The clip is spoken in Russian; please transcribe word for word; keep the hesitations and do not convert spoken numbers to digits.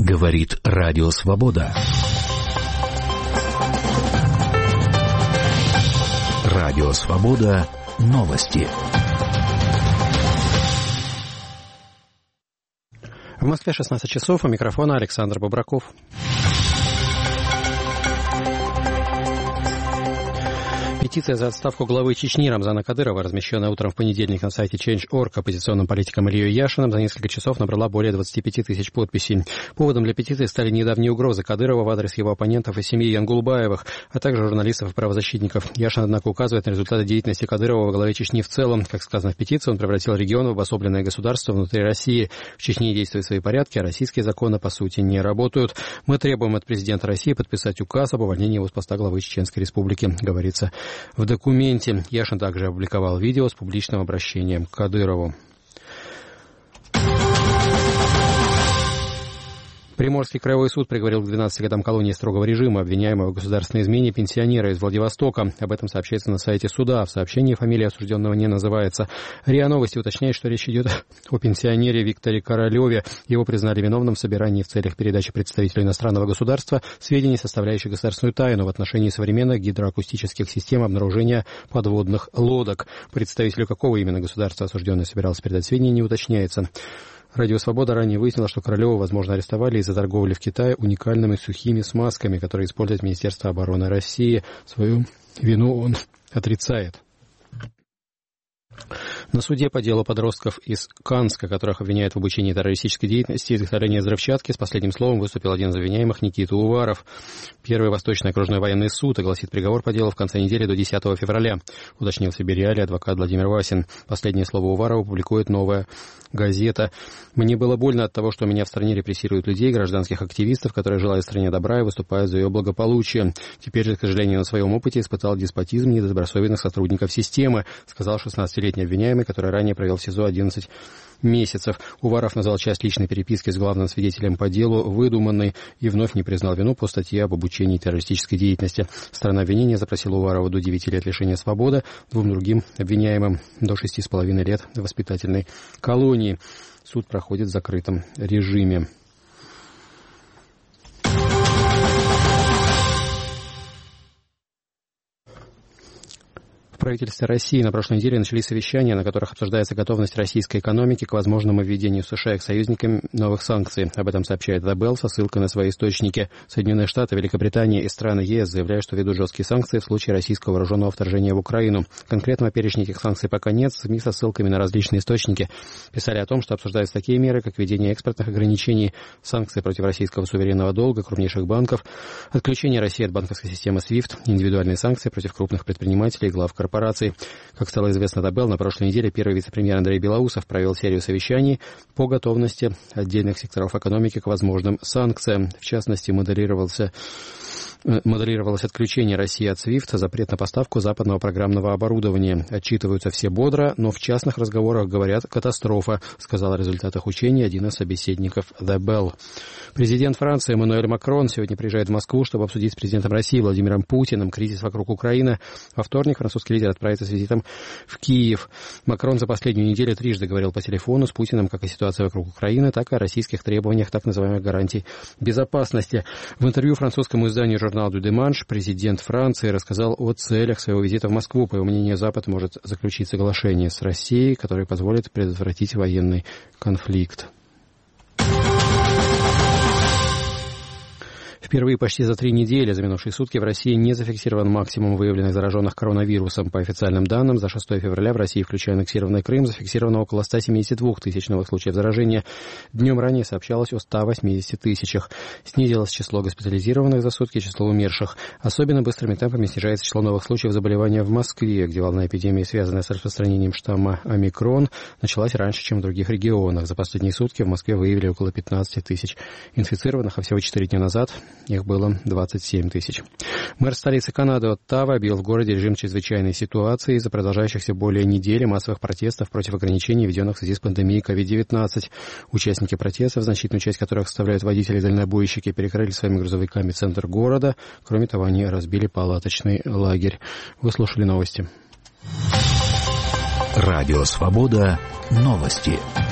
Говорит Радио Свобода. Радио Свобода. Новости. В Москве шестнадцать часов. У микрофона Александр Бобраков. Петиция за отставку главы Чечни Рамзана Кадырова, размещенная утром в понедельник на сайте Change точка орг оппозиционным политиком Ильей Яшиным, за несколько часов набрала более двадцать пять тысяч подписей. Поводом для петиции стали недавние угрозы Кадырова в адрес его оппонентов и семьи Янгулбаевых, а также журналистов и правозащитников. Яшин, однако, указывает на результаты деятельности Кадырова во главе Чечни в целом. Как сказано в петиции, он превратил регион в обособленное государство внутри России. В Чечне действуют свои порядки, а российские законы, по сути, не работают. Мы требуем от президента России подписать указ об увольнении его с поста главы Чеченской Республики, говорится в документе. Яшин также опубликовал видео с публичным обращением к Кадырову. Приморский краевой суд приговорил к двенадцати годам колонии строгого режима обвиняемого в государственной измене пенсионера из Владивостока. Об этом сообщается на сайте суда. В сообщении фамилия осужденного не называется. РИА Новости уточняет, что речь идет о пенсионере Викторе Королеве. Его признали виновным в собирании в целях передачи представителю иностранного государства сведений, составляющих государственную тайну в отношении современных гидроакустических систем обнаружения подводных лодок. Представителю какого именно государства осужденный собирался передать сведения, не уточняется. Радио «Свобода» ранее выяснило, что Королеву, возможно, арестовали из-за торговли в Китае уникальными сухими смазками, которые использует Министерство обороны России. Свою вину он отрицает. На суде по делу подростков из Канска, которых обвиняют в обучении террористической деятельности и изготовлении взрывчатки, с последним словом выступил один из обвиняемых, Никита Уваров. Первый Восточный окружной военный суд огласит приговор по делу в конце недели до десятого февраля, уточнил в Сибириале адвокат Владимир Васин. Последнее слово Уварова публикует «Новая газета». «Мне было больно от того, что у меня в стране репрессируют людей, гражданских активистов, которые желают стране добра и выступают за ее благополучие. Теперь же, к сожалению, на своем опыте испытал деспотизм недобросовестных сотрудников системы», сказал шестнадцатилетний обвиняемый, который ранее провел в СИЗО одиннадцать месяцев. Уваров назвал часть личной переписки с главным свидетелем по делу выдуманной и вновь не признал вину по статье об обучении террористической деятельности. Сторона обвинения запросила Уварова до девяти лет лишения свободы, двум другим обвиняемым до шести с половиной лет воспитательной колонии. Суд проходит в закрытом режиме. В правительстве России на прошлой неделе начались совещания, на которых обсуждается готовность российской экономики к возможному введению США и к союзникам новых санкций. Об этом сообщает The Bell со ссылкой на свои источники. Соединенные Штаты, Великобритания и страны ЕС заявляют, что ведут жесткие санкции в случае российского вооруженного вторжения в Украину. Конкретного перечня этих санкций пока нет. СМИ со ссылками на различные источники писали о том, что обсуждаются такие меры, как введение экспортных ограничений, санкции против российского суверенного долга, крупнейших банков, отключение России от банковской системы свифт, индивидуальные санкции против крупных предпринимателей и глав корпораций. Как стало известно The Bell, на прошлой неделе первый вице-премьер Андрей Белоусов провел серию совещаний по готовности отдельных секторов экономики к возможным санкциям. В частности, моделировался моделировалось отключение России от свифт, запрет на поставку западного программного оборудования. Отчитываются все бодро, но в частных разговорах говорят «катастрофа», сказал о результатах учения один из собеседников The Bell. Президент Франции Эммануэль Макрон сегодня приезжает в Москву, чтобы обсудить с президентом России Владимиром Путиным кризис вокруг Украины. Во вторник французский лидер отправится с визитом в Киев. Макрон за последнюю неделю трижды говорил по телефону с Путиным как о ситуации вокруг Украины, так и о российских требованиях так называемых гарантий безопасности. В интервью французскому изданию журнал «Ду Деманш» президент Франции рассказал о целях своего визита в Москву. По его мнению, Запад может заключить соглашение с Россией, которое позволит предотвратить военный конфликт. Впервые почти за три недели за минувшие сутки в России не зафиксирован максимум выявленных зараженных коронавирусом. По официальным данным, за шестое февраля в России, включая аннексированный Крым, зафиксировано около ста семидесяти двух тысяч новых случаев заражения. Днем ранее сообщалось о ста восьмидесяти тысячах. Снизилось число госпитализированных за сутки, число умерших. Особенно быстрыми темпами снижается число новых случаев заболевания в Москве, где волна эпидемии, связанная с распространением штамма омикрон, началась раньше, чем в других регионах. За последние сутки в Москве выявили около пятнадцати тысяч инфицированных, а всего четыре дня назад их было двадцать семь тысяч. Мэр столицы Канады Оттава объявил в городе режим чрезвычайной ситуации из-за продолжающихся более недели массовых протестов против ограничений, введенных в связи с пандемией ковид девятнадцать. Участники протестов, значительную часть которых составляют водители и дальнобойщики, перекрыли своими грузовиками центр города. Кроме того, они разбили палаточный лагерь. Вы слушали новости. Радио «Свобода». Новости.